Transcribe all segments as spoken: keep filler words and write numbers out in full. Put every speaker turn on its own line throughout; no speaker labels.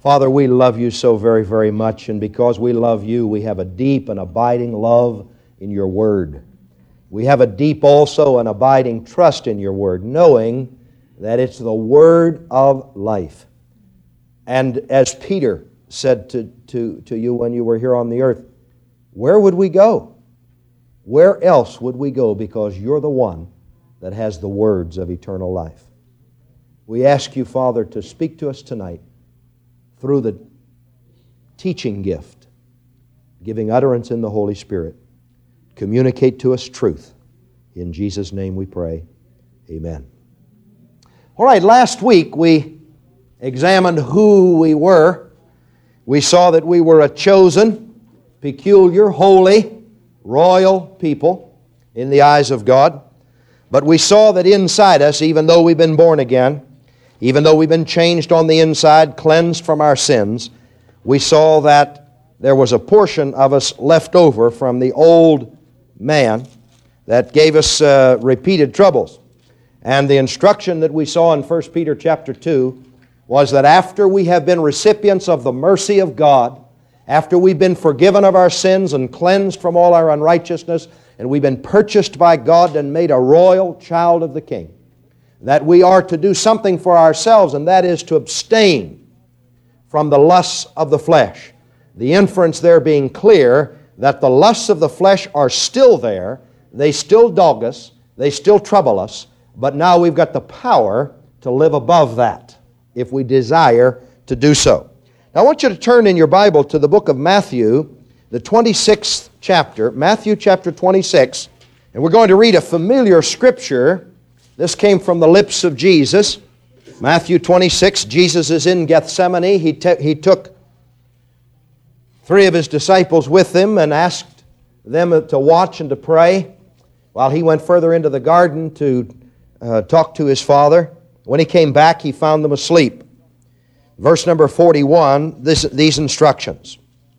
Father, we love you so very, very much, and because we love you, we have a deep and abiding love in your word. We have a deep also and abiding trust in your word, knowing that it's the word of life. And as Peter said to, to, to you when you were here on the earth, where would we go? Where else would we go? Because you're the one that has the words of eternal life. We ask you, Father, to speak to us tonight through the teaching gift, giving utterance in the Holy Spirit. Communicate to us truth. In Jesus' name we pray. Amen. All right, last week we examined who we were. We saw that we were a chosen, peculiar, holy, royal people in the eyes of God. But we saw that inside us, even though we've been born again, even though we've been changed on the inside, cleansed from our sins, we saw that there was a portion of us left over from the old man that gave us uh, repeated troubles. And the instruction that we saw in First Peter chapter two was that after we have been recipients of the mercy of God, after we've been forgiven of our sins and cleansed from all our unrighteousness, and we've been purchased by God and made a royal child of the King, that we are to do something for ourselves, and that is to abstain from the lusts of the flesh. The inference there being clear that the lusts of the flesh are still there, they still dog us, they still trouble us, but now we've got the power to live above that if we desire to do so. Now I want you to turn in your Bible to the book of Matthew, the twenty-sixth chapter, Matthew chapter twenty-six, and we're going to read a familiar scripture. This came from the lips of Jesus. Matthew twenty-six, Jesus is in Gethsemane. He, te- he took three of his disciples with him and asked them to watch and to pray while he went further into the garden to uh, talk to his Father. When he came back, he found them asleep. Verse number forty-one, this, these instructions.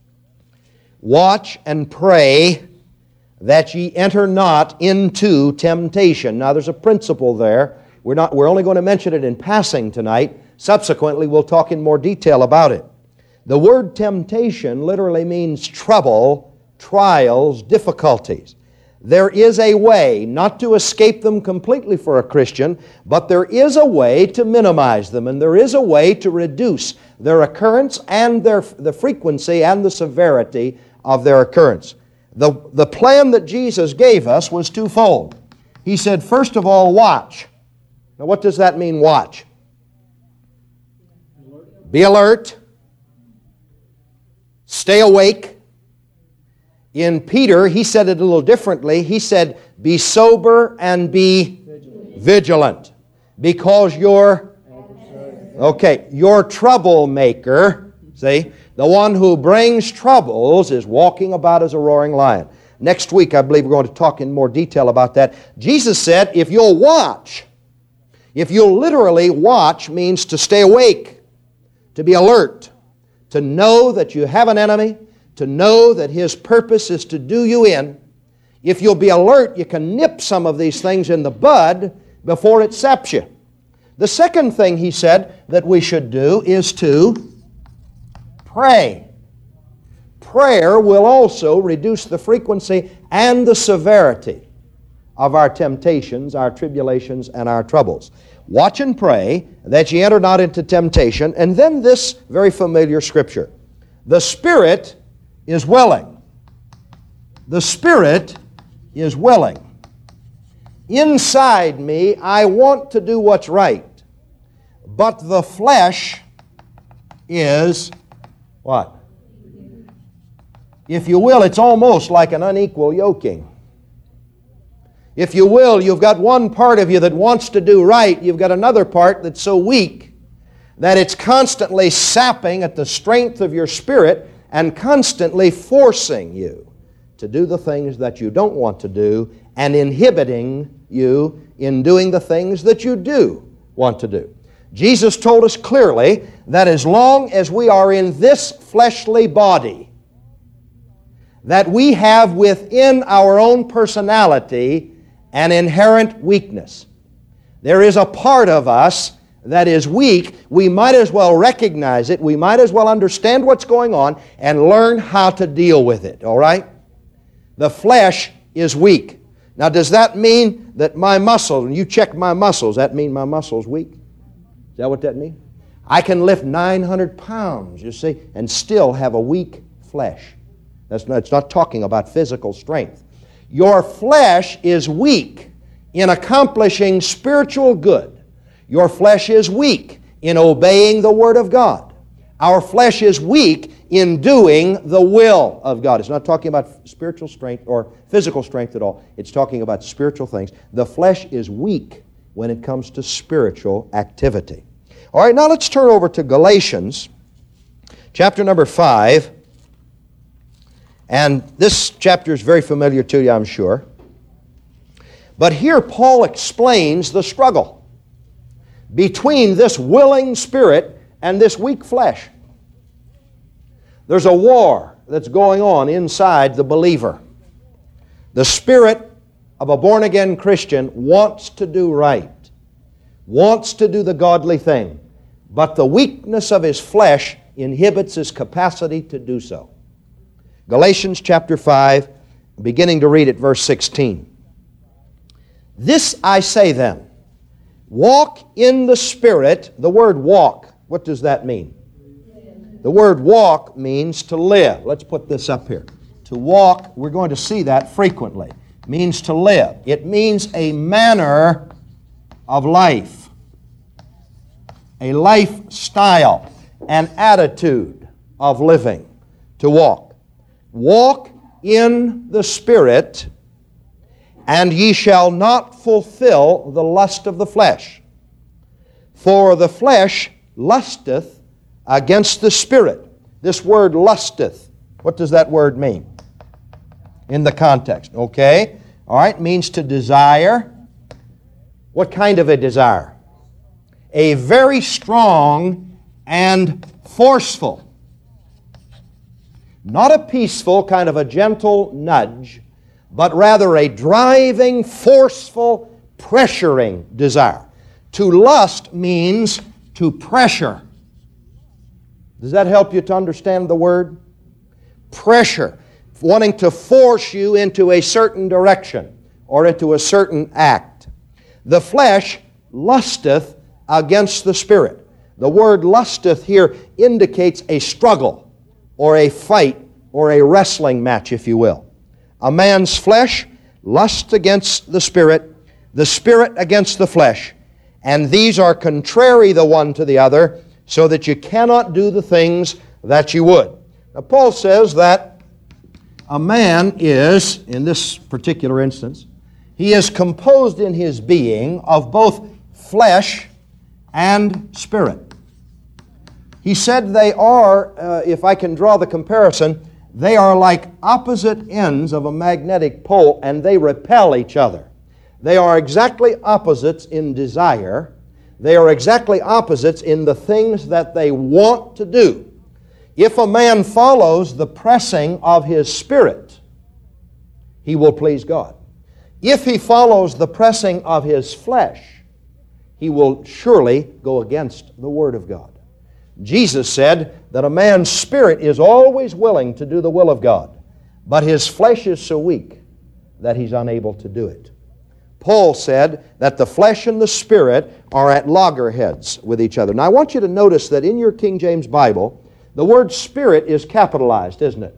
Watch and pray that ye enter not into temptation. Now there's a principle there. We're not, we're only going to mention it in passing tonight. Subsequently, we'll talk in more detail about it. The word temptation literally means trouble, trials, difficulties. There is a way not to escape them completely for a Christian, but there is a way to minimize them, and there is a way to reduce their occurrence and their, the frequency and the severity of their occurrence. The, the plan that Jesus gave us was twofold. He said, first of all, watch. Now what does that mean, watch? Be alert. Stay awake. In Peter, he said it a little differently. He said, be sober and be vigilant. vigilant because you're, okay, your troublemaker, see, the one who brings troubles is walking about as a roaring lion. Next week, I believe we're going to talk in more detail about that. Jesus said, if you'll watch, if you'll literally watch means to stay awake, to be alert, to know that you have an enemy, to know that his purpose is to do you in. If you'll be alert, you can nip some of these things in the bud before it saps you. The second thing he said that we should do is to pray. Prayer will also reduce the frequency and the severity of our temptations, our tribulations, and our troubles. Watch and pray that ye enter not into temptation. And then this very familiar scripture. The Spirit is willing. The Spirit is willing. Inside me, I want to do what's right. But the flesh is what? If you will, it's almost like an unequal yoking. If you will, you've got one part of you that wants to do right. You've got another part that's so weak that it's constantly sapping at the strength of your spirit and constantly forcing you to do the things that you don't want to do and inhibiting you in doing the things that you do want to do. Jesus told us clearly that as long as we are in this fleshly body, that we have within our own personality an inherent weakness. There is a part of us that is weak, we might as well recognize it, we might as well understand what's going on and learn how to deal with it, all right? The flesh is weak. Now, does that mean that my muscles, when you check my muscles, that mean my muscles weak? Is that what that means? I can lift nine hundred pounds, you see, and still have a weak flesh. That's not, it's not talking about physical strength. Your flesh is weak in accomplishing spiritual good. Your flesh is weak in obeying the Word of God. Our flesh is weak in doing the will of God. It's not talking about spiritual strength or physical strength at all. It's talking about spiritual things. The flesh is weak when it comes to spiritual activity. All right, now let's turn over to Galatians, chapter number five. And this chapter is very familiar to you, I'm sure. But here Paul explains the struggle between this willing spirit and this weak flesh. There's a war that's going on inside the believer. The spirit of a born-again Christian wants to do right, wants to do the godly thing, but the weakness of his flesh inhibits his capacity to do so. Galatians chapter five, beginning to read at verse sixteen. This I say then, walk in the Spirit. The word walk, what does that mean? The word walk means to live. Let's put this up here. To walk, we're going to see that frequently, means to live. It means a manner of life, a lifestyle, an attitude of living, to walk. Walk in the Spirit, and ye shall not fulfill the lust of the flesh. For the flesh lusteth against the Spirit. This word lusteth, what does that word mean in the context? Okay, all right, means to desire. What kind of a desire? A very strong and forceful. Not a peaceful, kind of a gentle nudge, but rather a driving, forceful, pressuring desire. To lust means to pressure. Does that help you to understand the word? Pressure. Wanting to force you into a certain direction or into a certain act. The flesh lusteth against the Spirit. The word lusteth here indicates a struggle or a fight or a wrestling match, if you will. A man's flesh lusts against the Spirit, the Spirit against the flesh, and these are contrary the one to the other, so that you cannot do the things that you would. Now, Paul says that a man is, in this particular instance, he is composed in his being of both flesh and spirit. He said they are, uh, if I can draw the comparison, they are like opposite ends of a magnetic pole, and they repel each other. They are exactly opposites in desire. They are exactly opposites in the things that they want to do. If a man follows the pressing of his spirit, he will please God. If he follows the pressing of his flesh, he will surely go against the Word of God. Jesus said that a man's spirit is always willing to do the will of God, but his flesh is so weak that he's unable to do it. Paul said that the flesh and the spirit are at loggerheads with each other. Now, I want you to notice that in your King James Bible, the word spirit is capitalized, isn't it?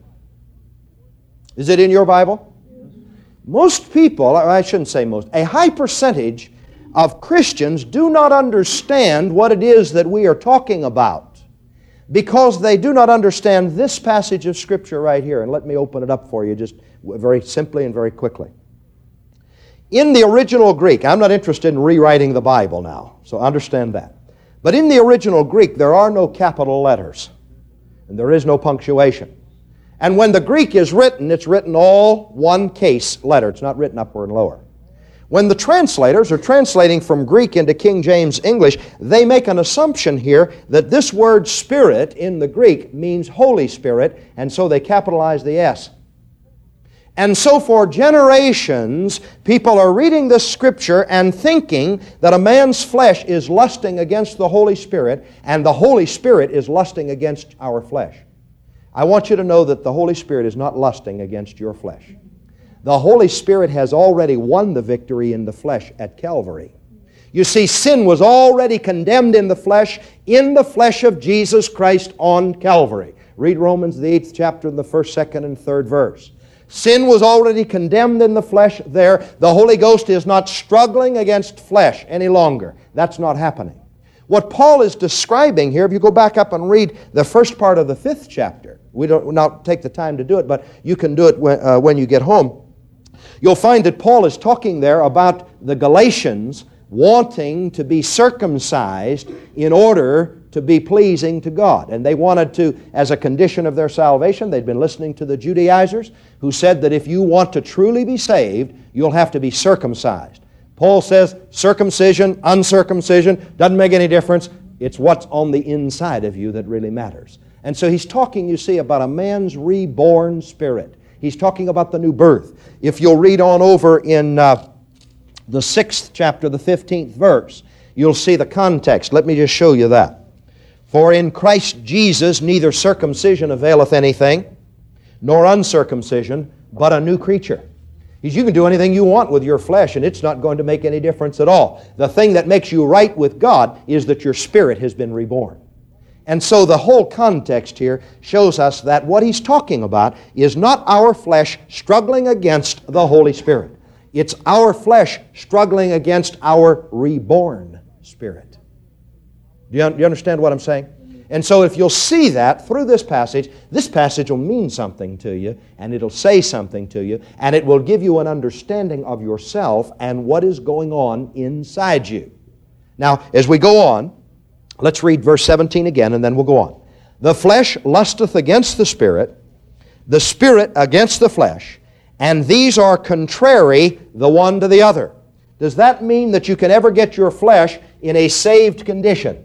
Is it in your Bible? Most people, I shouldn't say most, a high percentage of Christians do not understand what it is that we are talking about because they do not understand this passage of Scripture right here. And let me open it up for you just very simply and very quickly. In the original Greek, I'm not interested in rewriting the Bible now, so understand that. But in the original Greek, there are no capital letters, and there is no punctuation. And when the Greek is written, it's written all one case letter. It's not written upward and lower. When the translators are translating from Greek into King James English, they make an assumption here that this word Spirit in the Greek means Holy Spirit, and so they capitalize the S. And so for generations, people are reading this Scripture and thinking that a man's flesh is lusting against the Holy Spirit, and the Holy Spirit is lusting against our flesh. I want you to know that the Holy Spirit is not lusting against your flesh. The Holy Spirit has already won the victory in the flesh at Calvary. You see, sin was already condemned in the flesh, in the flesh of Jesus Christ on Calvary. Read Romans, the eighth chapter, the first, second, and third verse. Sin was already condemned in the flesh there. The Holy Ghost is not struggling against flesh any longer. That's not happening. What Paul is describing here, if you go back up and read the first part of the fifth chapter, we don't not take the time to do it, but you can do it when, uh, when you get home. You'll find that Paul is talking there about the Galatians wanting to be circumcised in order to be pleasing to God. And they wanted to, as a condition of their salvation, they'd been listening to the Judaizers who said that if you want to truly be saved, you'll have to be circumcised. Paul says circumcision, uncircumcision, doesn't make any difference. It's what's on the inside of you that really matters. And so he's talking, you see, about a man's reborn spirit. He's talking about the new birth. If you'll read on over in uh, the sixth chapter, the fifteenth verse, you'll see the context. Let me just show you that. For in Christ Jesus neither circumcision availeth anything, nor uncircumcision, but a new creature. You can do anything you want with your flesh, and it's not going to make any difference at all. The thing that makes you right with God is that your spirit has been reborn. And so the whole context here shows us that what he's talking about is not our flesh struggling against the Holy Spirit. It's our flesh struggling against our reborn spirit. Do you, do you understand what I'm saying? And so if you'll see that through this passage, this passage will mean something to you, and it'll say something to you, and it will give you an understanding of yourself and what is going on inside you. Now, as we go on, let's read verse seventeen again, and then we'll go on. The flesh lusteth against the Spirit, the Spirit against the flesh, and these are contrary the one to the other. Does that mean that you can ever get your flesh in a saved condition?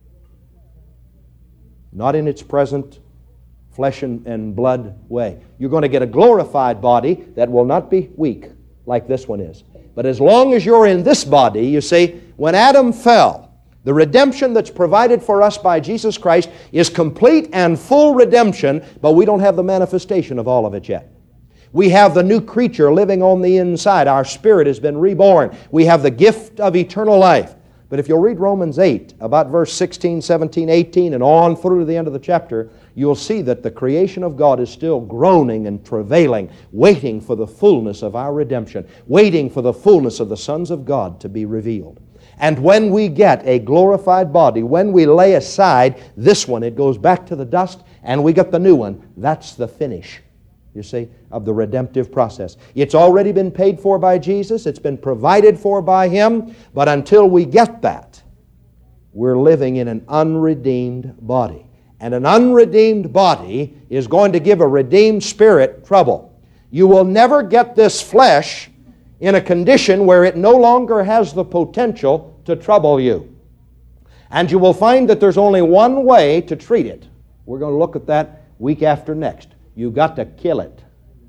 Not in its present flesh and, and blood way. You're going to get a glorified body that will not be weak like this one is. But as long as you're in this body, you see, when Adam fell, the redemption that's provided for us by Jesus Christ is complete and full redemption, but we don't have the manifestation of all of it yet. We have the new creature living on the inside. Our spirit has been reborn. We have the gift of eternal life. But if you'll read Romans eight, about verse sixteen, seventeen, eighteen, and on through to the end of the chapter, you'll see that the creation of God is still groaning and travailing, waiting for the fullness of our redemption, waiting for the fullness of the sons of God to be revealed. And when we get a glorified body, when we lay aside this one, it goes back to the dust, and we get the new one. That's the finish, you see, of the redemptive process. It's already been paid for by Jesus. It's been provided for by Him. But until we get that, we're living in an unredeemed body. And an unredeemed body is going to give a redeemed spirit trouble. You will never get this flesh in a condition where it no longer has the potential to trouble you. And you will find that there's only one way to treat it. We're going to look at that week after next. You've got to kill it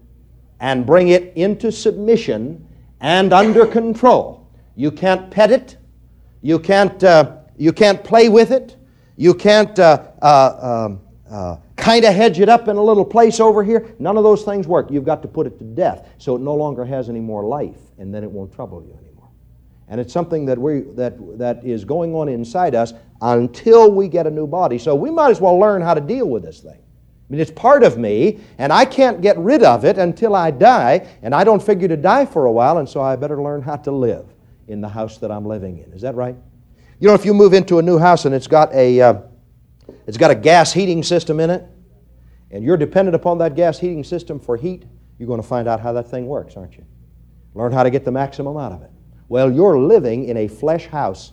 and bring it into submission and under control. You can't pet it. You can't, uh, you can't play with it. You can't uh, uh, um, uh, kind of hedge it up in a little place over here. None of those things work. You've got to put it to death so it no longer has any more life, and then it won't trouble you anymore. And it's something that we that that is going on inside us until we get a new body. So we might as well learn how to deal with this thing. I mean, it's part of me, and I can't get rid of it until I die, and I don't figure to die for a while, and so I better learn how to live in the house that I'm living in. Is that right? You know, if you move into a new house and it's got a uh, it's got a gas heating system in it, and you're dependent upon that gas heating system for heat, you're going to find out how that thing works, aren't you? Learn how to get the maximum out of it. Well, you're living in a flesh house.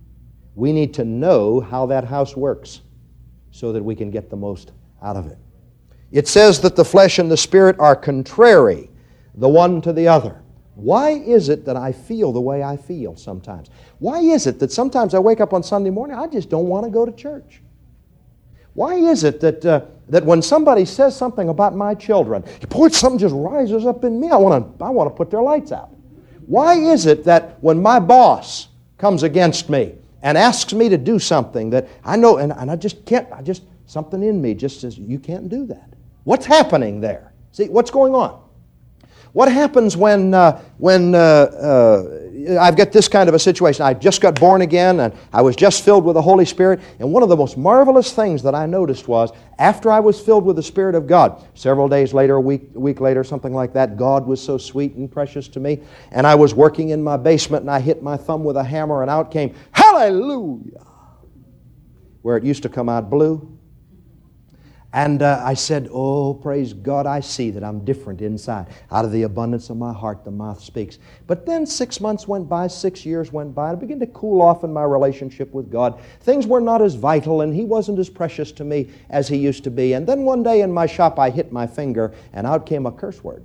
We need to know how that house works so that we can get the most out of it. It says that the flesh and the spirit are contrary, the one to the other. Why is it that I feel the way I feel sometimes? Why is it that sometimes I wake up on Sunday morning, I just don't want to go to church? Why is it that uh, that when somebody says something about my children, boy, something just rises up in me. I want to I want to put their lights out. Why is it that when my boss comes against me and asks me to do something that I know, and, and I just can't, I just, something in me just says, you can't do that. What's happening there? See, what's going on? What happens when, uh, when uh, uh, I've got this kind of a situation? I just got born again, and I was just filled with the Holy Spirit, and one of the most marvelous things that I noticed was, after I was filled with the Spirit of God, several days later, a week, a week later, something like that, God was so sweet and precious to me, and I was working in my basement, and I hit my thumb with a hammer, and out came, hallelujah, where it used to come out blue. And uh, I said, oh, praise God, I see that I'm different inside. Out of the abundance of my heart, the mouth speaks. But then six months went by, six years went by, and I began to cool off in my relationship with God. Things were not as vital, and He wasn't as precious to me as He used to be. And then one day in my shop, I hit my finger, and out came a curse word.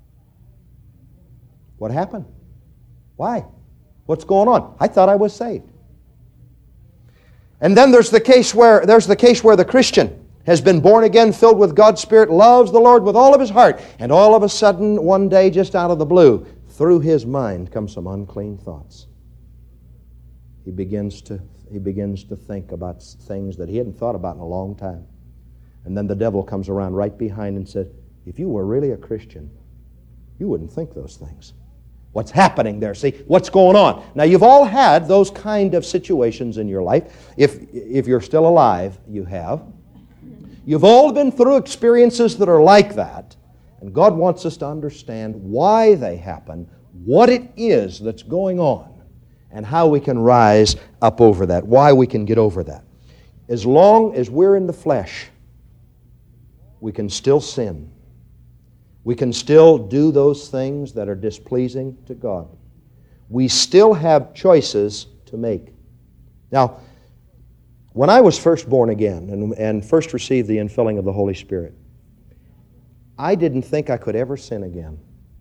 What happened? Why? What's going on? I thought I was saved. And then there's the case where there's the case where the Christian has been born again, filled with God's Spirit, loves the Lord with all of his heart, and all of a sudden, one day, just out of the blue, through his mind come some unclean thoughts. He begins to he begins to think about things that he hadn't thought about in a long time. And then the devil comes around right behind and says, if you were really a Christian, you wouldn't think those things. What's happening there? See, what's going on? Now, you've all had those kind of situations in your life. If, if you're still alive, you have. You've all been through experiences that are like that, and God wants us to understand why they happen, what it is that's going on, and how we can rise up over that, why we can get over that. As long as we're in the flesh, we can still sin. We can still do those things that are displeasing to God. We still have choices to make. Now, when I was first born again and, and first received the infilling of the Holy Spirit, I didn't think I could ever sin again.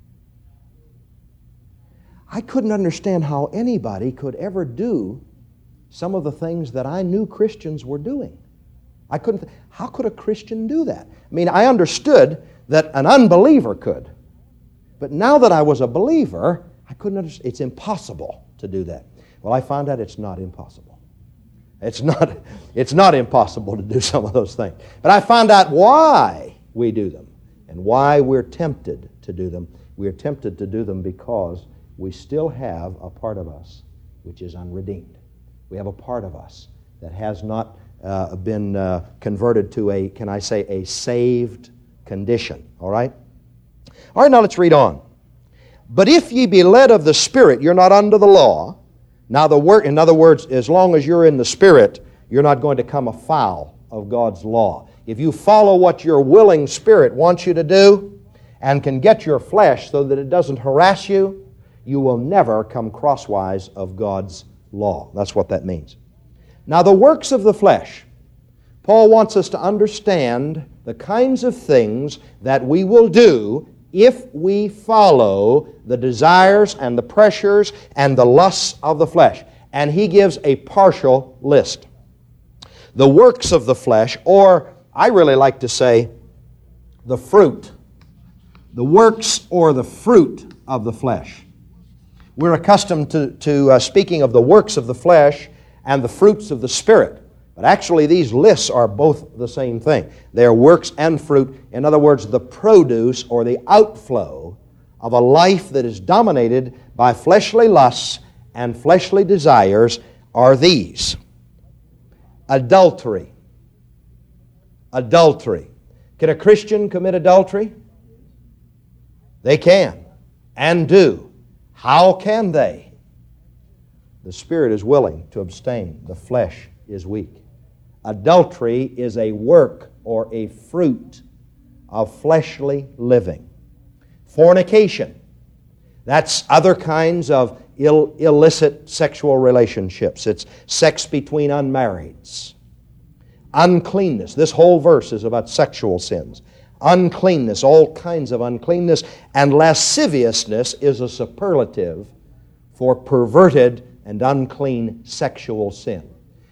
I couldn't understand how anybody could ever do some of the things that I knew Christians were doing. I couldn't, th- how could a Christian do that? I mean, I understood that an unbeliever could, but now that I was a believer, I couldn't understand. It's impossible to do that. Well, I found out it's not impossible. It's not, it's not impossible to do some of those things. But I found out why we do them and why we're tempted to do them. We're tempted to do them because we still have a part of us which is unredeemed. We have a part of us that has not uh, been uh, converted to a, can I say, a saved condition. All right? All right, now let's read on. But if ye be led of the Spirit, you're not under the law. Now, the word, in other words, as long as you're in the Spirit, you're not going to come afoul of God's law. If you follow what your willing spirit wants you to do and can get your flesh so that it doesn't harass you, you will never come crosswise of God's law. That's what that means. Now, the works of the flesh. Paul wants us to understand the kinds of things that we will do if we follow the desires and the pressures and the lusts of the flesh. And he gives a partial list. The works of the flesh, or I really like to say, the fruit. The works or the fruit of the flesh. We're accustomed to, to uh, speaking of the works of the flesh and the fruits of the Spirit. But actually, these lists are both the same thing. They're works and fruit. In other words, the produce or the outflow of a life that is dominated by fleshly lusts and fleshly desires are these. Adultery. Adultery. Can a Christian commit adultery? They can and do. How can they? The spirit is willing to abstain. The flesh is weak. Adultery is a work or a fruit of fleshly living. Fornication. That's other kinds of ill, illicit sexual relationships. It's sex between unmarrieds. Uncleanness. This whole verse is about sexual sins. Uncleanness, all kinds of uncleanness. And lasciviousness is a superlative for perverted and unclean sexual sin.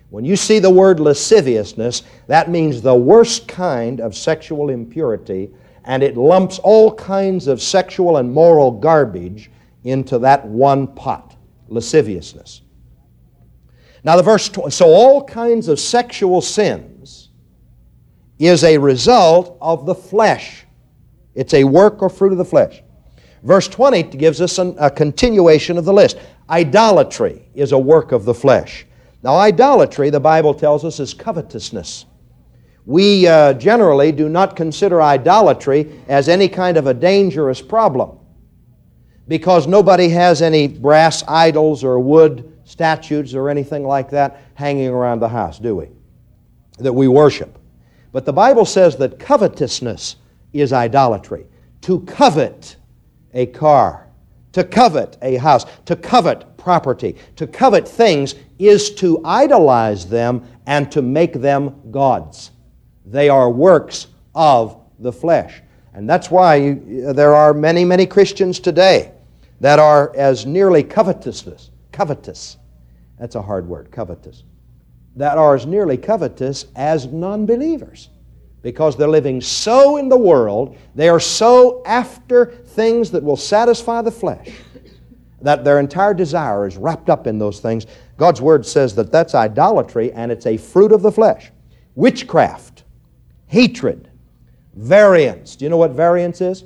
When you see the word lasciviousness, that means the worst kind of sexual impurity, and it lumps all kinds of sexual and moral garbage into that one pot, lasciviousness. Now the verse, so all kinds of sexual sins is a result of the flesh. It's a work or fruit of the flesh. Verse twenty gives us an, a continuation of the list. Idolatry is a work of the flesh. Now idolatry, the Bible tells us, is covetousness. We uh, generally do not consider idolatry as any kind of a dangerous problem because nobody has any brass idols or wood statues or anything like that hanging around the house, do we? That we worship. But the Bible says that covetousness is idolatry. To covet a car, to covet a house, to covet property, to covet things is to idolize them and to make them gods. They are works of the flesh. And that's why you, there are many, many Christians today that are as nearly covetousness, covetous, that's a hard word, covetous, that are as nearly covetous as non-believers. Because they're living so in the world, they are so after things that will satisfy the flesh, that their entire desire is wrapped up in those things. God's Word says that that's idolatry, and it's a fruit of the flesh. Witchcraft, hatred, variance. Do you know what variance is?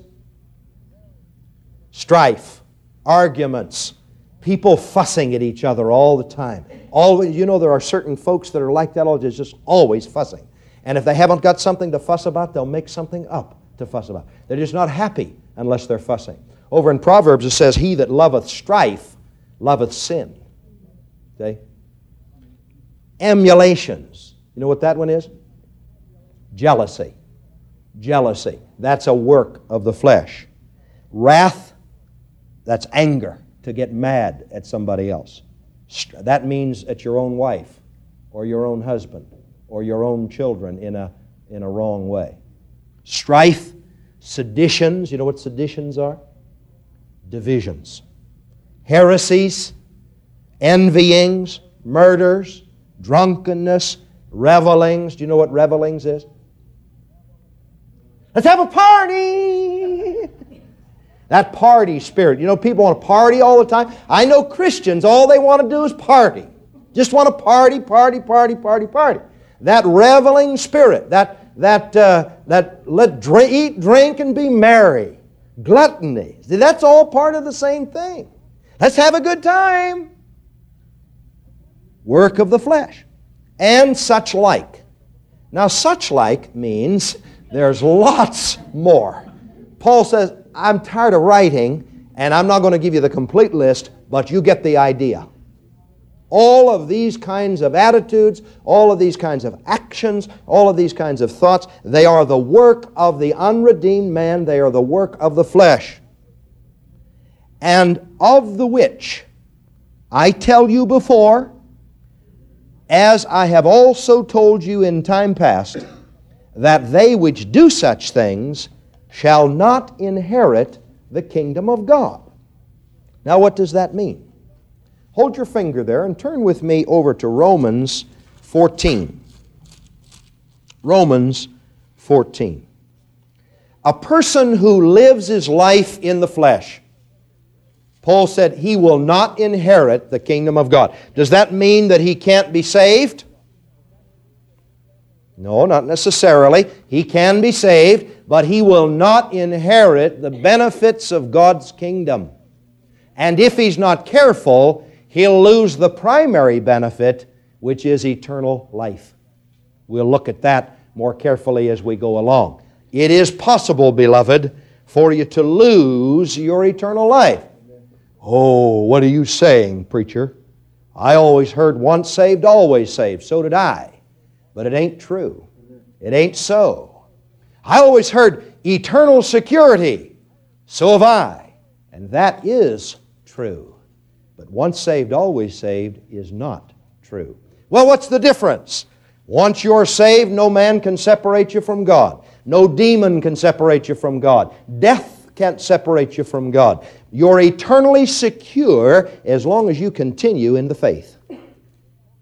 Strife, arguments, people fussing at each other all the time. Always, you know, there are certain folks that are like that, all just just always fussing. And if they haven't got something to fuss about, they'll make something up to fuss about. They're just not happy unless they're fussing. Over in Proverbs it says, he that loveth strife loveth sin. Okay? Emulations. You know what that one is? Jealousy. Jealousy. That's a work of the flesh. Wrath, that's anger, to get mad at somebody else. That means at your own wife or your own husband or your own children in a, in a wrong way. Strife, seditions. You know what seditions are? Divisions. Heresies, envyings, murders, drunkenness, revelings. Do you know what revelings is? Let's have a party! That party spirit. You know, people want to party all the time. I know Christians, all they want to do is party. Just want to party, party, party, party, party. That reveling spirit, that that uh, that let drink, eat, drink, and be merry, gluttony. See, that's all part of the same thing. Let's have a good time. Work of the flesh, and such like. Now, such like means there's lots more. Paul says, I'm tired of writing, and I'm not going to give you the complete list, but you get the idea. All of these kinds of attitudes, all of these kinds of actions, all of these kinds of thoughts, they are the work of the unredeemed man. They are the work of the flesh. And of the which I tell you before, as I have also told you in time past, that they which do such things shall not inherit the kingdom of God. Now, what does that mean? Hold your finger there and turn with me over to Romans fourteen. Romans fourteen. A person who lives his life in the flesh, Paul said he will not inherit the kingdom of God. Does that mean that he can't be saved? No, not necessarily. He can be saved, but he will not inherit the benefits of God's kingdom. And if he's not careful, he'll lose the primary benefit, which is eternal life. We'll look at that more carefully as we go along. It is possible, beloved, for you to lose your eternal life. Oh, what are you saying, preacher? I always heard once saved, always saved. So did I. But it ain't true. It ain't so. I always heard eternal security. So have I. And that is true. But once saved, always saved is not true. Well, what's the difference? Once you're saved, no man can separate you from God. No demon can separate you from God. Death can't separate you from God. You're eternally secure as long as you continue in the faith.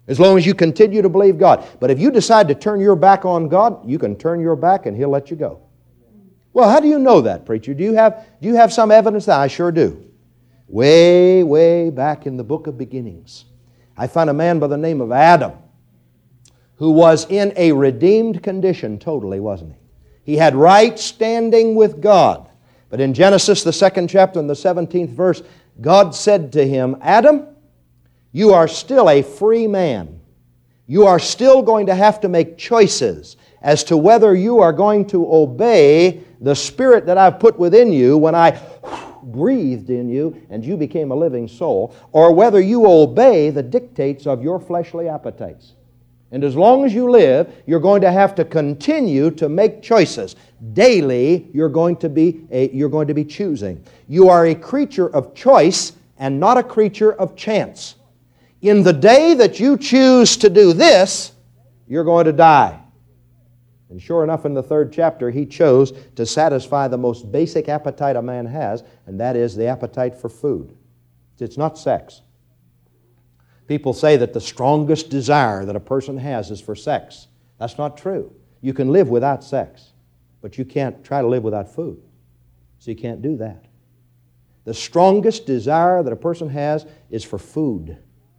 As long as you continue to believe God. But if you decide to turn your back on God, you can turn your back and He'll let you go. Well, how do you know that, preacher? Do you have, do you have some evidence that? I sure do. Way, way back in the book of beginnings, I found a man by the name of Adam who was in a redeemed condition totally, wasn't he? He had right standing with God. But in Genesis, the second chapter and the seventeenth verse, God said to him, Adam, you are still a free man. You are still going to have to make choices as to whether you are going to obey the Spirit that I've put within you when I breathed in you and you became a living soul, or whether you obey the dictates of your fleshly appetites. And as long as you live, you're going to have to continue to make choices. Daily, you're going to be a, you're going to be choosing. You are a creature of choice and not a creature of chance. In the day that you choose to do this, you're going to die. And sure enough, in the third chapter, he chose to satisfy the most basic appetite a man has, and that is the appetite for food. It's not sex. People say that the strongest desire that a person has is for sex. That's not true. You can live without sex, but you can't try to live without food. So you can't do that. The strongest desire that a person has is for food.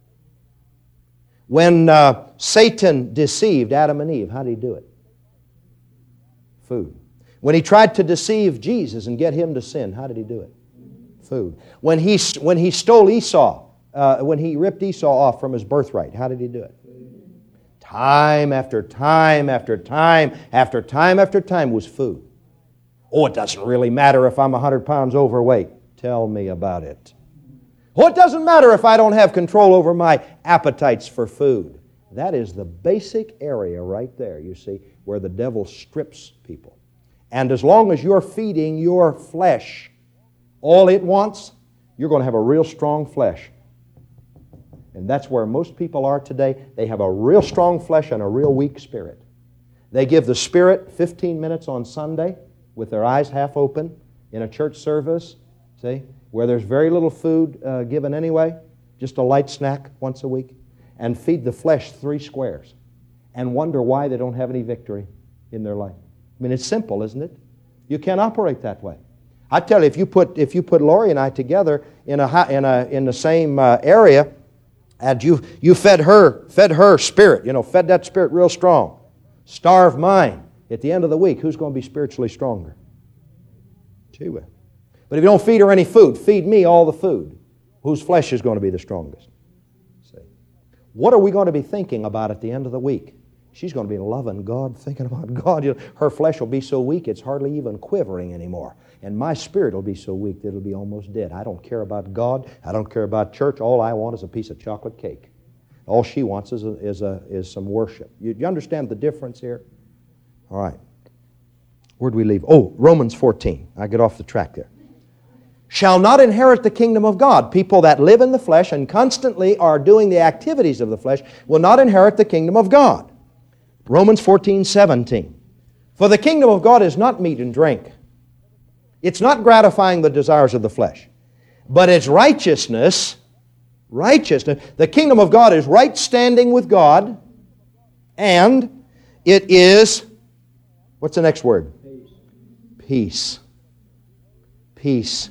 When uh, Satan deceived Adam and Eve, how did he do it? Food. When he tried to deceive Jesus and get him to sin, how did he do it? Food. When he, when he stole Esau, uh, when he ripped Esau off from his birthright, how did he do it? Time after time after time after time after time was food. Oh, it doesn't really matter if I'm one hundred pounds overweight. Tell me about it. Oh, it doesn't matter if I don't have control over my appetites for food. That is the basic area right there, you see, where the devil strips people. And as long as you're feeding your flesh all it wants, you're going to have a real strong flesh. And that's where most people are today. They have a real strong flesh and a real weak spirit. They give the spirit fifteen minutes on Sunday with their eyes half open in a church service, see, where there's very little food uh, given anyway, just a light snack once a week, and feed the flesh three squares and wonder why they don't have any victory in their life. I mean, it's simple, isn't it? You can't operate that way. I tell you, if you put if you put Lori and I together in a in a in the same uh, area, and you you fed her fed her spirit, you know, fed that spirit real strong, starve mine. At the end of the week, who's going to be spiritually stronger? She will. But if you don't feed her any food, feed me all the food. Whose flesh is going to be the strongest? See, what are we going to be thinking about at the end of the week? She's going to be loving God, thinking about God. You know, her flesh will be so weak it's hardly even quivering anymore. And my spirit will be so weak that it'll be almost dead. I don't care about God. I don't care about church. All I want is a piece of chocolate cake. All she wants is, a, is, a, is some worship. You, you understand the difference here? All right. Where'd we leave? Oh, Romans fourteen. I get off the track there. Shall not inherit the kingdom of God. People that live in the flesh and constantly are doing the activities of the flesh will not inherit the kingdom of God. Romans fourteen, seventeen. For the kingdom of God is not meat and drink. It's not gratifying the desires of the flesh. But it's righteousness, righteousness. The kingdom of God is right standing with God, and it is, what's the next word? Peace. Peace.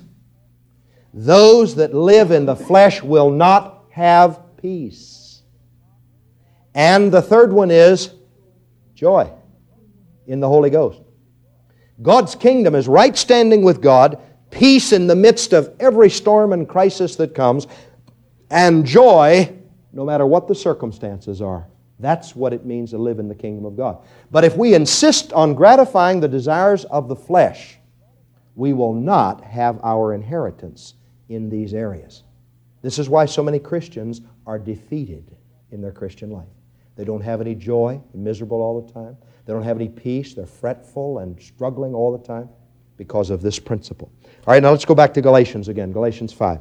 Those that live in the flesh will not have peace. And the third one is joy in the Holy Ghost. God's kingdom is right standing with God, peace in the midst of every storm and crisis that comes, and joy no matter what the circumstances are. That's what it means to live in the kingdom of God. But if we insist on gratifying the desires of the flesh, we will not have our inheritance in these areas. This is why so many Christians are defeated in their Christian life. They don't have any joy, they're miserable all the time. They don't have any peace, they're fretful and struggling all the time because of this principle. All right, now let's go back to Galatians again, Galatians five.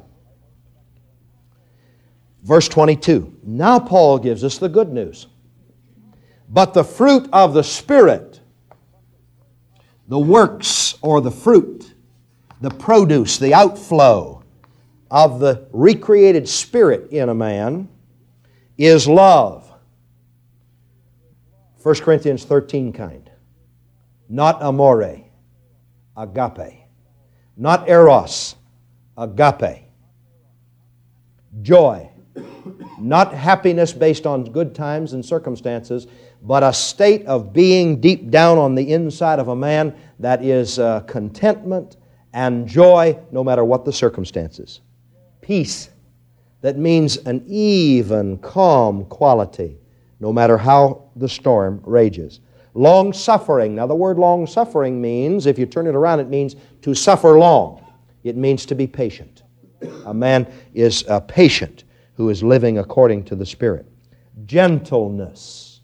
Verse twenty-two. Now Paul gives us the good news. But the fruit of the Spirit, the works or the fruit, the produce, the outflow of the recreated spirit in a man is love. First Corinthians thirteen kind. Not amore, agape. Not eros, agape. Joy. Not happiness based on good times and circumstances, but a state of being deep down on the inside of a man that is uh, contentment and joy no matter what the circumstances. Peace. That means an even, calm quality no matter how the storm rages. Long-suffering. Now the word long-suffering means, if you turn it around, it means to suffer long. It means to be patient. A man is uh, patient who is living according to the Spirit. Gentleness.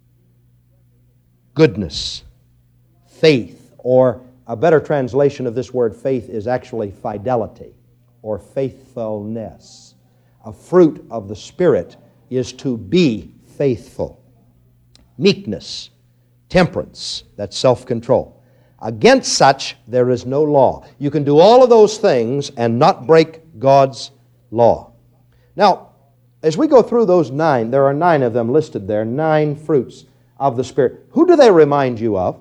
Goodness. Faith. Or a better translation of this word faith is actually fidelity or faithfulness. A fruit of the Spirit is to be faithful. Meekness. Temperance. That's self-control. Against such there is no law. You can do all of those things and not break God's law. Now, as we go through those nine, there are nine of them listed there, nine fruits of the Spirit. Who do they remind you of?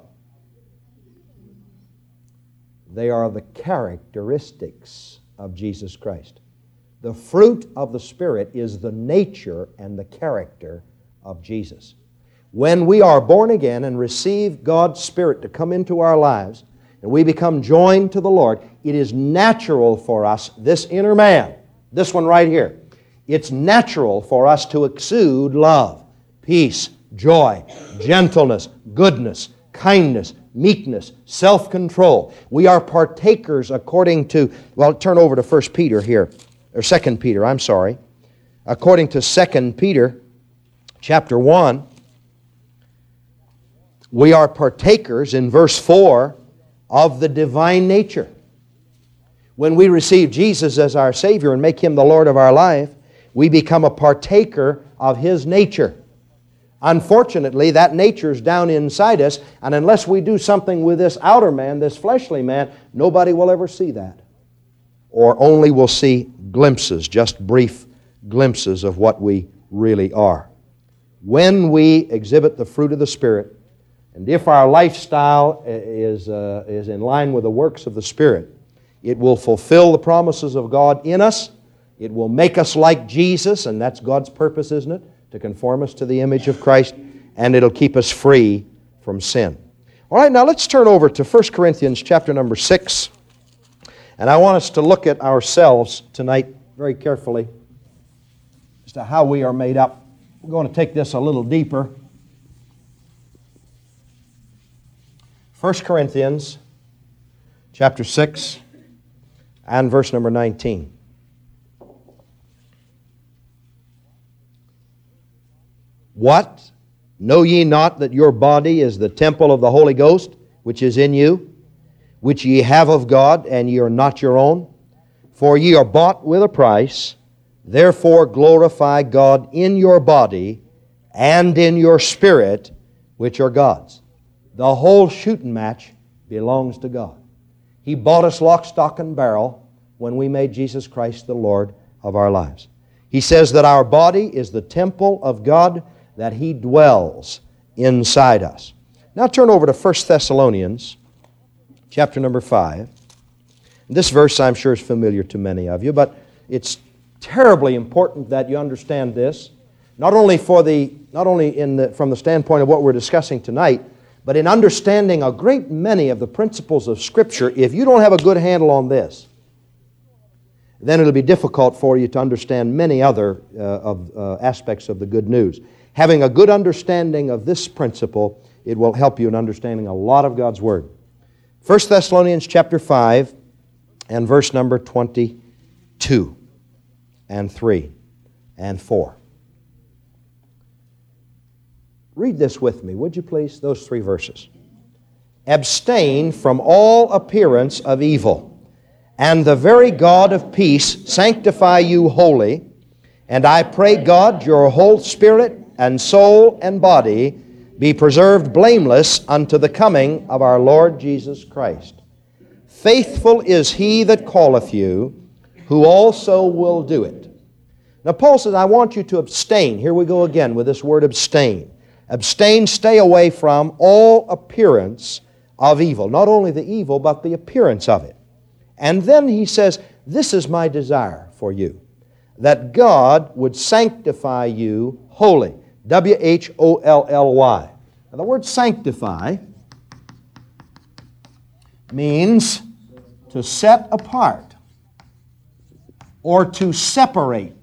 They are the characteristics of Jesus Christ. The fruit of the Spirit is the nature and the character of Jesus. When we are born again and receive God's Spirit to come into our lives, and we become joined to the Lord, it is natural for us, this inner man, this one right here, it's natural for us to exude love, peace, joy, gentleness, goodness, kindness, meekness, self-control. We are partakers according to, well, turn over to First Peter here, or Second Peter, I'm sorry. According to Second Peter chapter one, we are partakers in verse four of the divine nature. When we receive Jesus as our Savior and make Him the Lord of our life, we become a partaker of His nature. Unfortunately, that nature is down inside us, and unless we do something with this outer man, this fleshly man, nobody will ever see that. Or only will see glimpses, just brief glimpses of what we really are. When we exhibit the fruit of the Spirit, and if our lifestyle is, uh, is in line with the works of the Spirit, it will fulfill the promises of God in us. It will make us like Jesus, and that's God's purpose, isn't it? To conform us to the image of Christ, and it'll keep us free from sin. All right, now let's turn over to First Corinthians chapter number six. And I want us to look at ourselves tonight very carefully as to how we are made up. We're going to take this a little deeper. First Corinthians chapter six and verse number nineteen. What? Know ye not that your body is the temple of the Holy Ghost, which is in you, which ye have of God, and ye are not your own? For ye are bought with a price. Therefore glorify God in your body and in your spirit, which are God's. The whole shooting match belongs to God. He bought us lock, stock, and barrel when we made Jesus Christ the Lord of our lives. He says that our body is the temple of God, that He dwells inside us. Now turn over to First Thessalonians chapter number five. This verse I'm sure is familiar to many of you, but it's terribly important that you understand this, not only for the not only in the, from the standpoint of what we're discussing tonight, but in understanding a great many of the principles of Scripture. If you don't have a good handle on this, then it'll be difficult for you to understand many other uh, of, uh, aspects of the good news. Having a good understanding of this principle, it will help you in understanding a lot of God's Word. First Thessalonians chapter five and verse number twenty-two and three and four. Read this with me, would you please? Those three verses. Abstain from all appearance of evil, and the very God of peace sanctify you wholly. And I pray God your whole spirit and soul and body be preserved blameless unto the coming of our Lord Jesus Christ. Faithful is He that calleth you, who also will do it. Now Paul says, I want you to abstain. Here we go again with this word abstain. Abstain, stay away from all appearance of evil. Not only the evil, but the appearance of it. And then he says, this is my desire for you, that God would sanctify you wholly. W H O L L Y. Now the word sanctify means to set apart or to separate.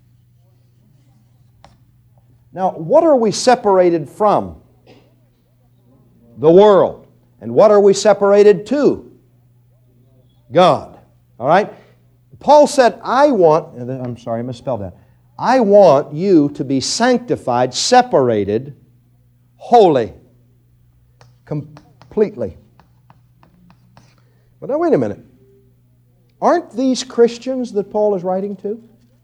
Now, what are we separated from? The world. And what are we separated to? God. All right? Paul said, I want, I'm sorry, I misspelled that. I want you to be sanctified, separated, holy, completely. But now, wait a minute. Aren't these Christians that Paul is writing to?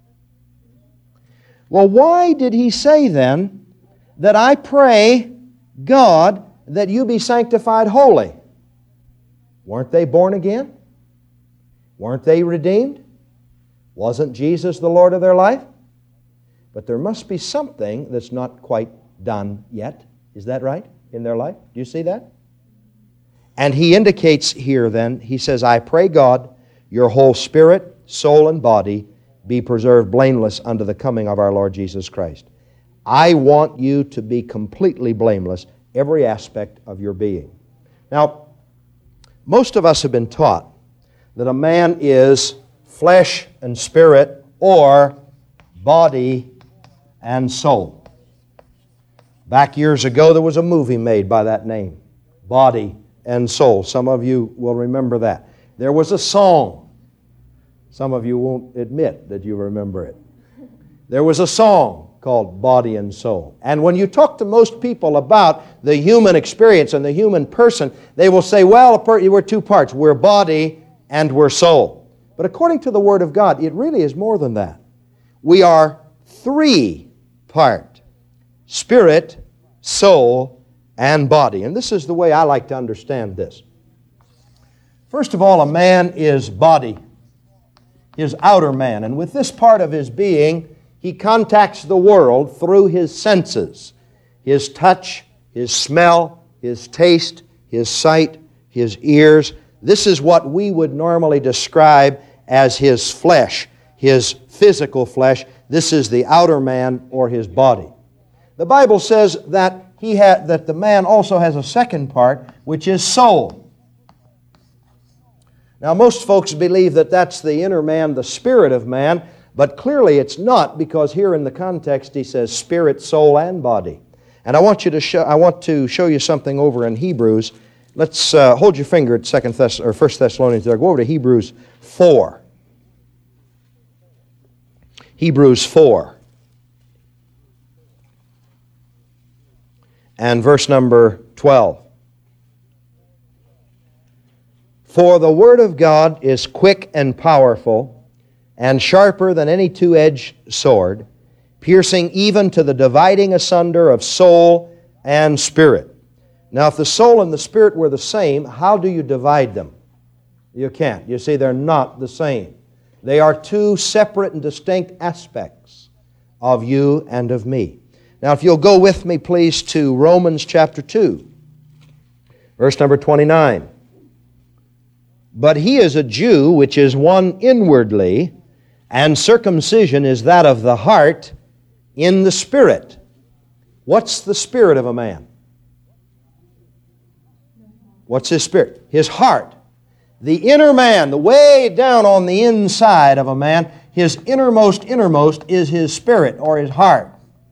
Well, why did he say then that I pray, God, that you be sanctified holy? Weren't they born again? Weren't they redeemed? Wasn't Jesus the Lord of their life? But there must be something that's not quite done yet. Is that right? In their life? Do you see that? And he indicates here then, he says, I pray God, your whole spirit, soul, and body be preserved blameless unto the coming of our Lord Jesus Christ. I want you to be completely blameless, every aspect of your being. Now, most of us have been taught that a man is flesh and spirit, or body and soul. Back years ago, there was a movie made by that name, Body and Soul. Some of you will remember that. There was a song. Some of you won't admit that you remember it. There was a song called Body and Soul. And when you talk to most people about the human experience and the human person, they will say, well, we're two parts. We're body and we're soul. But according to the Word of God, it really is more than that. We are three part: spirit, soul, and body. And this is the way I like to understand this. First of all, a man is body, his outer man. And with this part of his being, he contacts the world through his senses. His touch, his smell, his taste, his sight, his ears. This is what we would normally describe as his flesh, his physical flesh. This is the outer man, or his body. The Bible says that he ha- that the man also has a second part, which is soul. Now, most folks believe that that's the inner man, the spirit of man, but clearly it's not, because here in the context he says spirit, soul, and body. And I want you to show, I want to show you something over in Hebrews. Let's uh, hold your finger at Second Thess- or First Thessalonians there. Go over to Hebrews four. Hebrews four. And verse number twelve. For the Word of God is quick and powerful, and sharper than any two-edged sword, piercing even to the dividing asunder of soul and spirit. Now, if the soul and the spirit were the same, how do you divide them? You can't. You see, they're not the same. They are two separate and distinct aspects of you and of me. Now, if you'll go with me, please, to Romans chapter two, verse number twenty-nine. But he is a Jew which is one inwardly, and circumcision is that of the heart in the spirit. What's the spirit of a man? What's his spirit? His heart. The inner man, the way down on the inside of a man, his innermost innermost is his spirit, or his heart.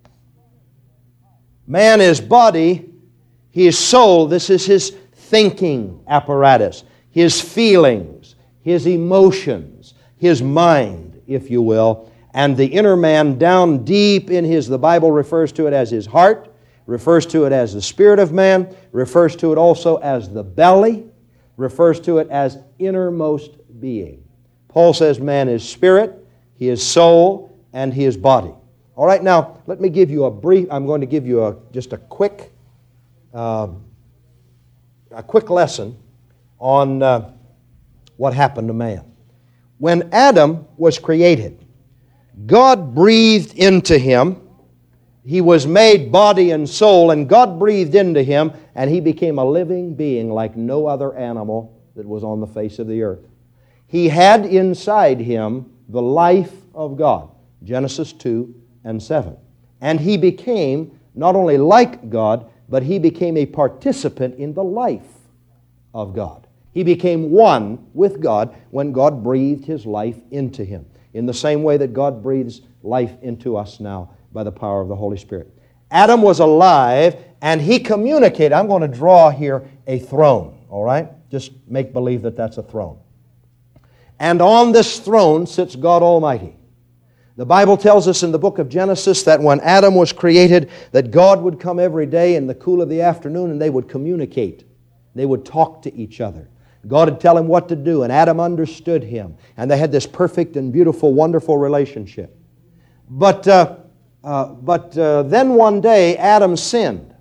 Man is body, he is soul. This is his thinking apparatus, his feelings, his emotions, his mind, if you will. And the inner man down deep in his, the Bible refers to it as his heart, refers to it as the spirit of man, refers to it also as the belly, refers to it as innermost being. Paul says man is spirit, he is soul, and he is body. All right, now let me give you a brief, I'm going to give you a, just a quick, uh, a quick lesson on uh, what happened to man. When Adam was created, God breathed into him. He was made body and soul, and God breathed into him, and he became a living being like no other animal that was on the face of the earth. He had inside him the life of God, Genesis two and seven. And he became not only like God, but he became a participant in the life of God. He became one with God when God breathed his life into him, in the same way that God breathes life into us now by the power of the Holy Spirit. Adam was alive, and he communicated. I'm going to draw here a throne, all right? Just make believe that that's a throne. And on this throne sits God Almighty. The Bible tells us in the book of Genesis that when Adam was created, that God would come every day in the cool of the afternoon and they would communicate. They would talk to each other. God would tell him what to do, and Adam understood him. And they had this perfect and beautiful, wonderful relationship. But, uh, uh, but uh, then one day, Adam sinned.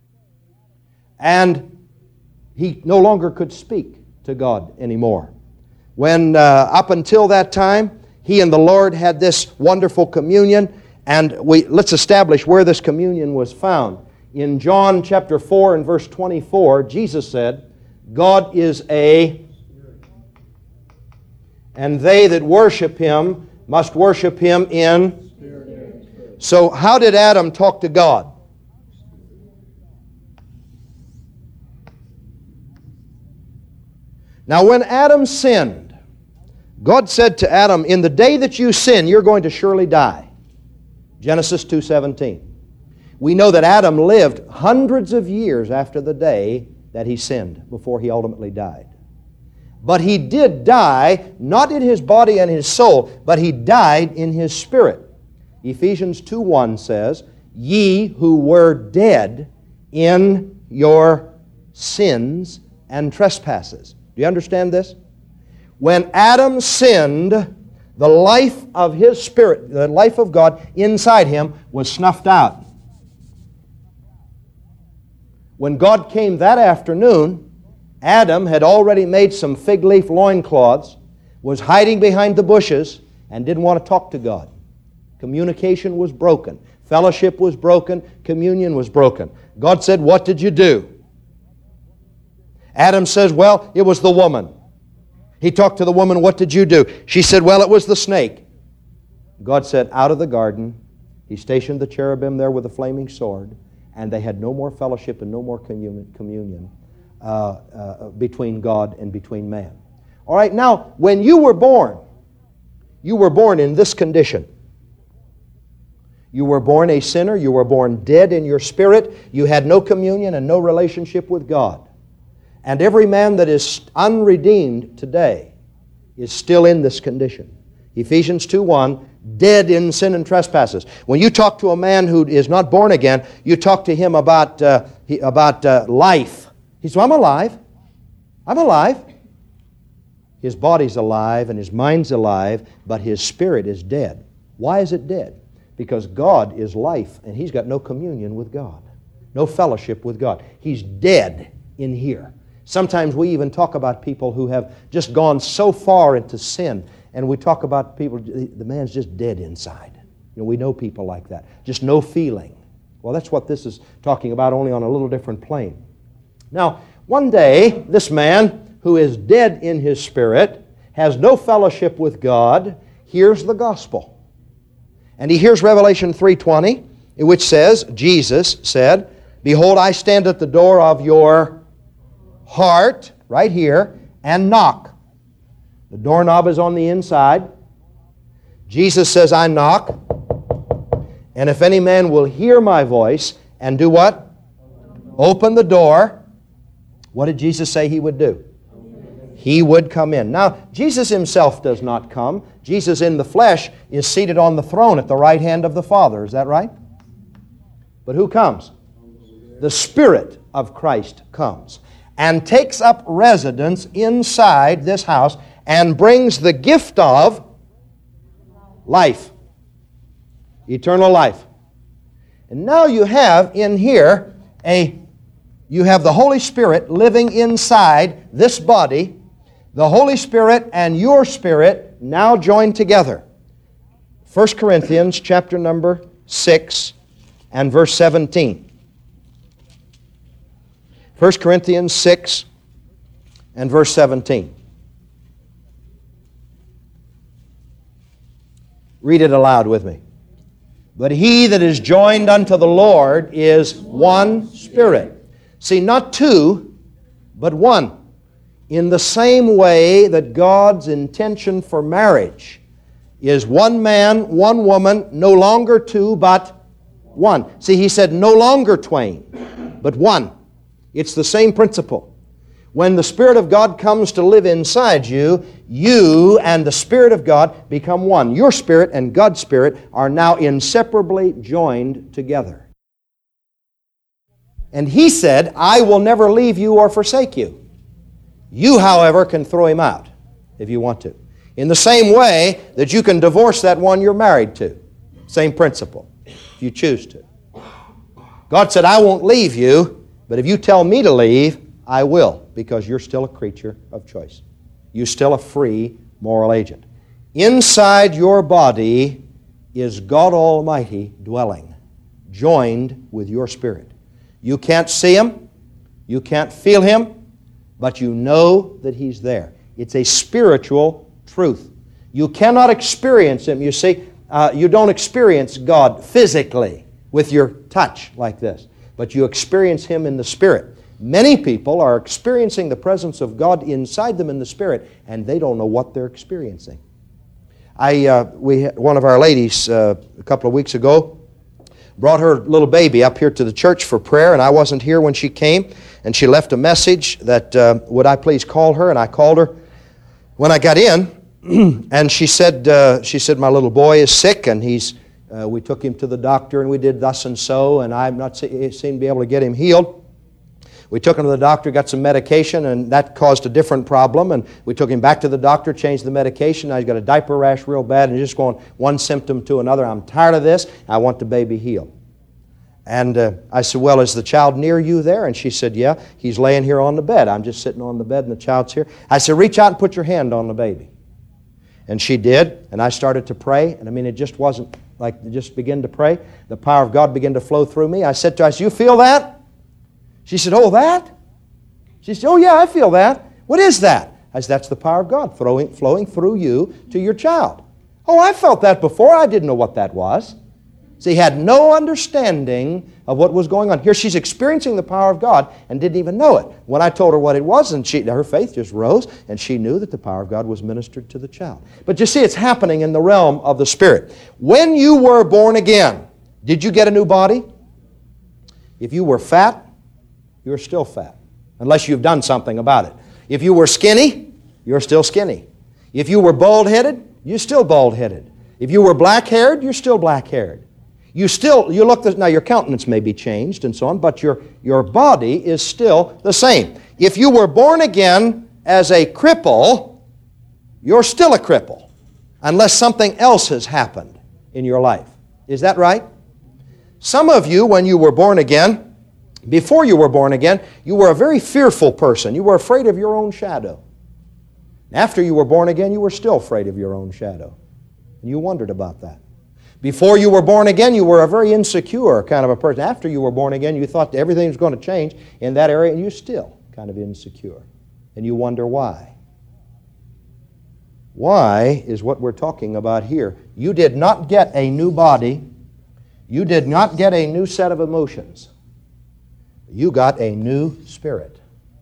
And he no longer could speak to God anymore. When, uh, up until that time, he and the Lord had this wonderful communion. And we let's establish where this communion was found. In John chapter four and verse twenty-four, Jesus said, God is a, and they that worship him must worship him in. So how did Adam talk to God? Now when Adam sinned, God said to Adam, in the day that you sin, you're going to surely die. Genesis two seventeen. We know that Adam lived hundreds of years after the day that he sinned, before he ultimately died. But he did die, not in his body and his soul, but he died in his spirit. Ephesians two one says, ye who were dead in your sins and trespasses. Do you understand this? When Adam sinned, the life of his spirit, the life of God inside him was snuffed out. When God came that afternoon, Adam had already made some fig leaf loincloths, was hiding behind the bushes, and didn't want to talk to God. Communication was broken. Fellowship was broken. Communion was broken. God said, what did you do? Adam says, well, it was the woman. He talked to the woman, what did you do? She said, well, it was the snake. God said, out of the garden, he stationed the cherubim there with a flaming sword, and they had no more fellowship and no more communion, communion uh, uh, between God and between man. All right, now, when you were born, you were born in this condition. You were born a sinner. You were born dead in your spirit. You had no communion and no relationship with God. And every man that is unredeemed today is still in this condition. Ephesians two one, dead in sin and trespasses. When you talk to a man who is not born again, you talk to him about, uh, he, about uh, life. He says, well, I'm alive. I'm alive. His body's alive and his mind's alive, but his spirit is dead. Why is it dead? Because God is life, and he's got no communion with God, no fellowship with God. He's dead in here. Sometimes we even talk about people who have just gone so far into sin, and we talk about people, the man's just dead inside. You know, we know people like that. Just no feeling. Well, that's what this is talking about, only on a little different plane. Now, one day, this man who is dead in his spirit, has no fellowship with God, hears the gospel. And he hears Revelation three twenty, which says, Jesus said, behold, I stand at the door of your heart, right here, and knock. The doorknob is on the inside. Jesus says, I knock. And if any man will hear my voice and do what? Open the door. What did Jesus say he would do? He would come in. Now, Jesus himself does not come. Jesus in the flesh is seated on the throne at the right hand of the Father. Is that right? But who comes? The Spirit of Christ comes and takes up residence inside this house and brings the gift of life, eternal life. And now you have in here a, you have the Holy Spirit living inside this body. The Holy Spirit and your spirit now joined together. First Corinthians chapter number six and verse seventeen. First Corinthians six and verse seventeen. Read it aloud with me. But he that is joined unto the Lord is one spirit. See, not two, but one. In the same way that God's intention for marriage is one man, one woman, no longer two, but one. See, he said no longer twain, but one. It's the same principle. When the Spirit of God comes to live inside you, you and the Spirit of God become one. Your spirit and God's Spirit are now inseparably joined together. And He said, I will never leave you or forsake you. You, however, can throw Him out if you want to. In the same way that you can divorce that one you're married to. Same principle, if you choose to. God said, I won't leave you, but if you tell me to leave, I will, because you're still a creature of choice. You're still a free moral agent. Inside your body is God Almighty dwelling, joined with your spirit. You can't see Him, you can't feel Him, but you know that He's there. It's a spiritual truth. You cannot experience Him. You see, uh, you don't experience God physically with your touch like this, but you experience Him in the Spirit. Many people are experiencing the presence of God inside them in the Spirit, and they don't know what they're experiencing. I, uh, we, one of our ladies uh, a couple of weeks ago brought her little baby up here to the church for prayer, and I wasn't here when she came, and she left a message that uh, would I please call her, and I called her when I got in, and she said, uh, she said, my little boy is sick, and he's, uh, we took him to the doctor, and we did thus and so, and I'm not se- seem to be able to get him healed. We took him to the doctor, got some medication, and that caused a different problem. And we took him back to the doctor, changed the medication. Now he's got a diaper rash real bad, and he's just going one symptom to another. I'm tired of this. I want the baby healed. And uh, I said, well, is the child near you there? And she said, yeah, he's laying here on the bed. I'm just sitting on the bed, and the child's here. I said, reach out and put your hand on the baby. And she did, and I started to pray. And I mean, it just wasn't like just begin to pray. The power of God began to flow through me. I said to her, I said, you feel that? She said, oh, that? She said, oh, yeah, I feel that. What is that? I said, that's the power of God flowing, flowing through you to your child. Oh, I felt that before. I didn't know what that was. See, he had no understanding of what was going on. Here she's experiencing the power of God and didn't even know it. When I told her what it was, and she, her faith just rose, and she knew that the power of God was ministered to the child. But you see, it's happening in the realm of the Spirit. When you were born again, did you get a new body? If you were fat, you're still fat, unless you've done something about it. If you were skinny, you're still skinny. If you were bald-headed, you're still bald-headed. If you were black-haired, you're still black-haired. You still, you look, now your countenance may be changed and so on, but your, your body is still the same. If you were born again as a cripple, you're still a cripple, unless something else has happened in your life. Is that right? Some of you, when you were born again, before you were born again, you were a very fearful person. You were afraid of your own shadow. After you were born again, you were still afraid of your own shadow. And you wondered about that. Before you were born again, you were a very insecure kind of a person. After you were born again, you thought everything was going to change in that area, and you're still kind of insecure. And you wonder why. Why is what we're talking about here. You did not get a new body. You did not get a new set of emotions. You got a new spirit.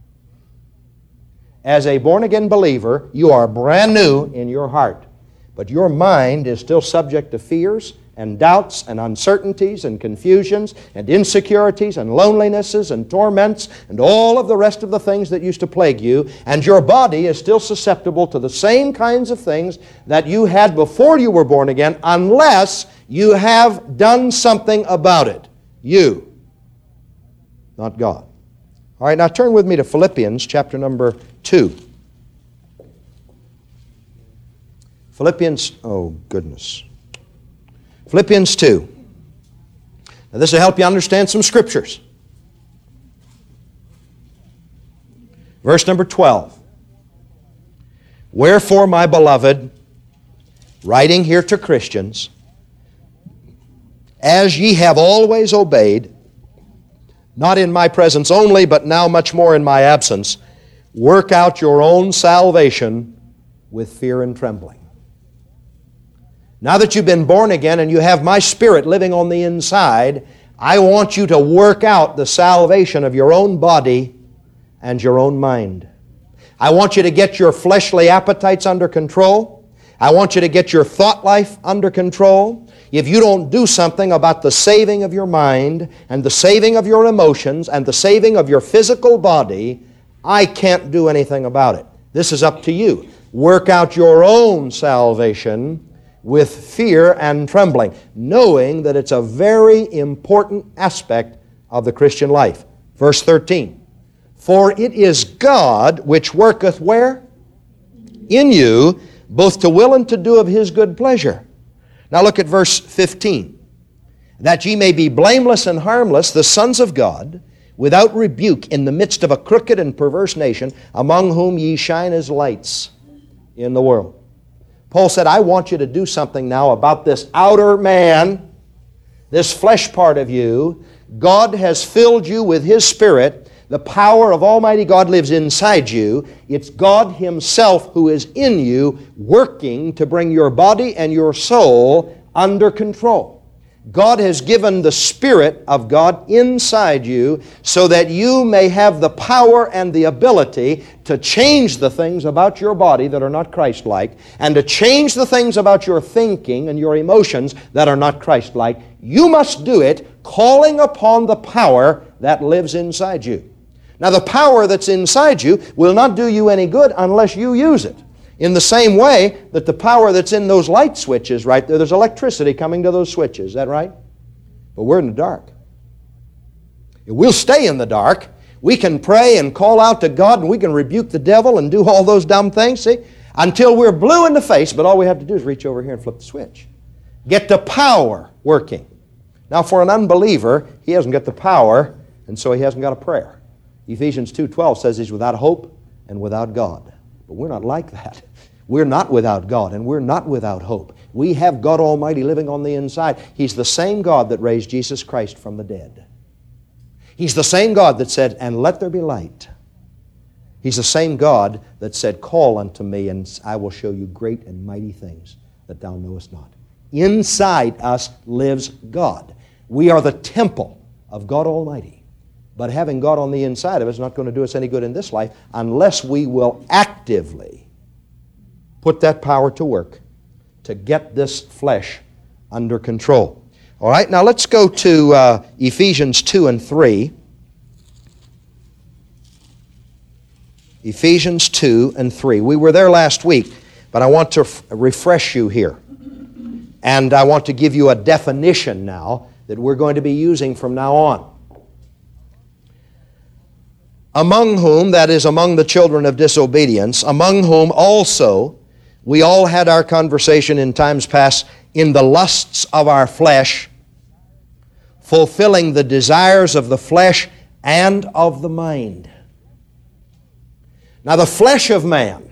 As a born-again believer, you are brand new in your heart. But your mind is still subject to fears and doubts and uncertainties and confusions and insecurities and lonelinesses and torments and all of the rest of the things that used to plague you. And your body is still susceptible to the same kinds of things that you had before you were born again, unless you have done something about it. You. Not God. All right, now turn with me to Philippians chapter number two. Philippians, oh goodness. Philippians two. Now this will help you understand some scriptures. Verse number twelve. Wherefore, my beloved, writing here to Christians, as ye have always obeyed, not in my presence only, but now much more in my absence, work out your own salvation with fear and trembling. Now that you've been born again and you have my Spirit living on the inside, I want you to work out the salvation of your own body and your own mind. I want you to get your fleshly appetites under control. I want you to get your thought life under control. If you don't do something about the saving of your mind and the saving of your emotions and the saving of your physical body, I can't do anything about it. This is up to you. Work out your own salvation with fear and trembling, knowing that it's a very important aspect of the Christian life. Verse thirteen, for it is God which worketh where? In you, both to will and to do of His good pleasure. Now look at verse fifteen. That ye may be blameless and harmless, the sons of God, without rebuke in the midst of a crooked and perverse nation, among whom ye shine as lights in the world. Paul said, I want you to do something now about this outer man, this flesh part of you. God has filled you with His Spirit. The power of Almighty God lives inside you. It's God Himself who is in you, working to bring your body and your soul under control. God has given the Spirit of God inside you so that you may have the power and the ability to change the things about your body that are not Christ-like, and to change the things about your thinking and your emotions that are not Christ-like. You must do it calling upon the power that lives inside you. Now, the power that's inside you will not do you any good unless you use it. In the same way that the power that's in those light switches right there, there's electricity coming to those switches. Is that right? But we're in the dark. We'll stay in the dark. We can pray and call out to God, and we can rebuke the devil and do all those dumb things, see, until we're blue in the face, but all we have to do is reach over here and flip the switch. Get the power working. Now, for an unbeliever, he hasn't got the power, and so he hasn't got a prayer. Ephesians two twelve says he's without hope and without God. But we're not like that. We're not without God, and we're not without hope. We have God Almighty living on the inside. He's the same God that raised Jesus Christ from the dead. He's the same God that said, and let there be light. He's the same God that said, call unto me, and I will show you great and mighty things that thou knowest not. Inside us lives God. We are the temple of God Almighty. But having God on the inside of us is not going to do us any good in this life unless we will actively put that power to work to get this flesh under control. All right, now let's go to uh, Ephesians two and three. Ephesians two and three. We were there last week, but I want to f- refresh you here. And I want to give you a definition now that we're going to be using from now on. Among whom, that is, among the children of disobedience, among whom also we all had our conversation in times past in the lusts of our flesh, fulfilling the desires of the flesh and of the mind. Now, the flesh of man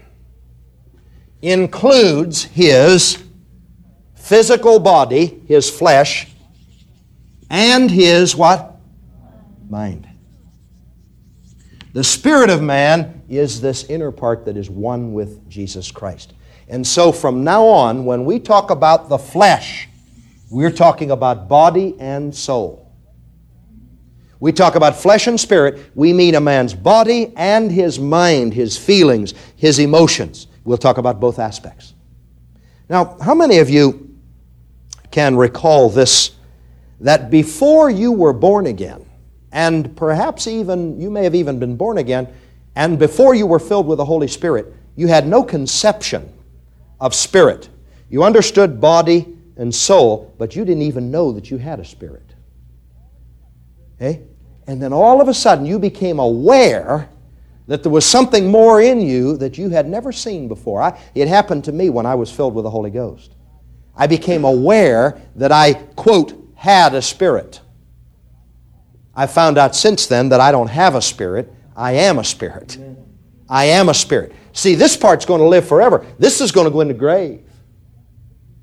includes his physical body, his flesh, and his what? Mind. The spirit of man is this inner part that is one with Jesus Christ. And so from now on, when we talk about the flesh, we're talking about body and soul. We talk about flesh and spirit, we mean a man's body and his mind, his feelings, his emotions. We'll talk about both aspects. Now, how many of you can recall this, that before you were born again, and perhaps even, you may have even been born again, and before you were filled with the Holy Spirit, you had no conception of spirit. You understood body and soul, but you didn't even know that you had a spirit. Okay? And then all of a sudden you became aware that there was something more in you that you had never seen before. I, it happened to me when I was filled with the Holy Ghost. I became aware that I, quote, had a spirit. I found out since then that I don't have a spirit. I am a spirit. I am a spirit. See, this part's going to live forever. This is going to go in the grave.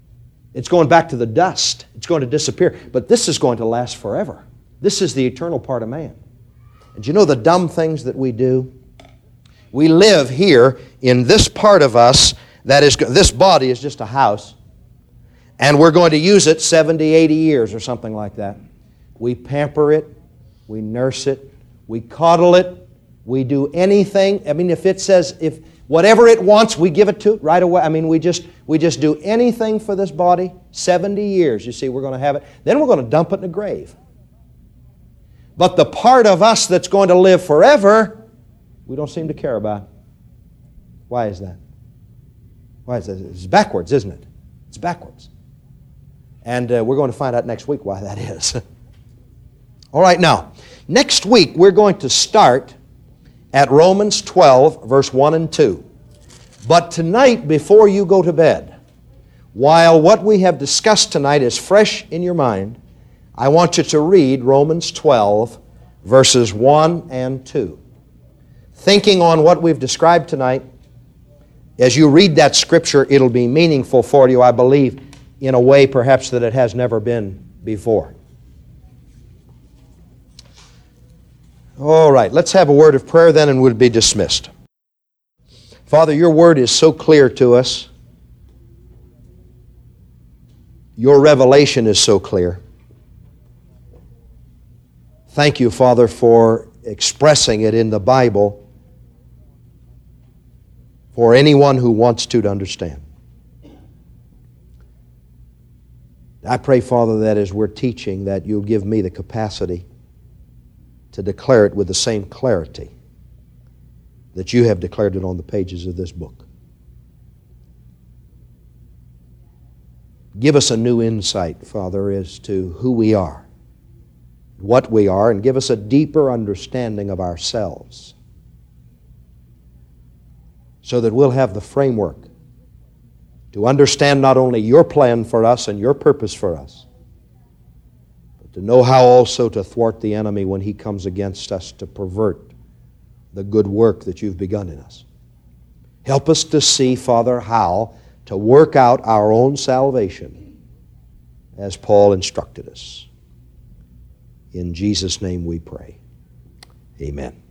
It's going back to the dust. It's going to disappear. But this is going to last forever. This is the eternal part of man. And you know the dumb things that we do? We live here in this part of us that is, this body is just a house, and we're going to use it seventy, eighty years or something like that. We pamper it, we nurse it, we coddle it, we do anything. I mean, if it says, if whatever it wants, we give it to it right away. I mean, we just we just do anything for this body. seventy years, you see, we're going to have it. Then we're going to dump it in the grave. But the part of us that's going to live forever, we don't seem to care about. Why is that? Why is that? It's backwards, isn't it? It's backwards. And uh, we're going to find out next week why that is. All right, now, next week we're going to start at Romans twelve, verse one and two. But tonight, before you go to bed, while what we have discussed tonight is fresh in your mind, I want you to read Romans twelve, verses one and two. Thinking on what we've described tonight, as you read that Scripture, it'll be meaningful for you, I believe, in a way perhaps that it has never been before. All right, let's have a word of prayer then and we'll be dismissed. Father, your word is so clear to us. Your revelation is so clear. Thank you, Father, for expressing it in the Bible for anyone who wants to, to understand. I pray, Father, that as we're teaching, that you'll give me the capacity to declare it with the same clarity that you have declared it on the pages of this book. Give us a new insight, Father, as to who we are, what we are, and give us a deeper understanding of ourselves so that we'll have the framework to understand not only your plan for us and your purpose for us, but to know how also to thwart the enemy when he comes against us to pervert the good work that you've begun in us. Help us to see, Father, how to work out our own salvation as Paul instructed us. In Jesus' name we pray. Amen.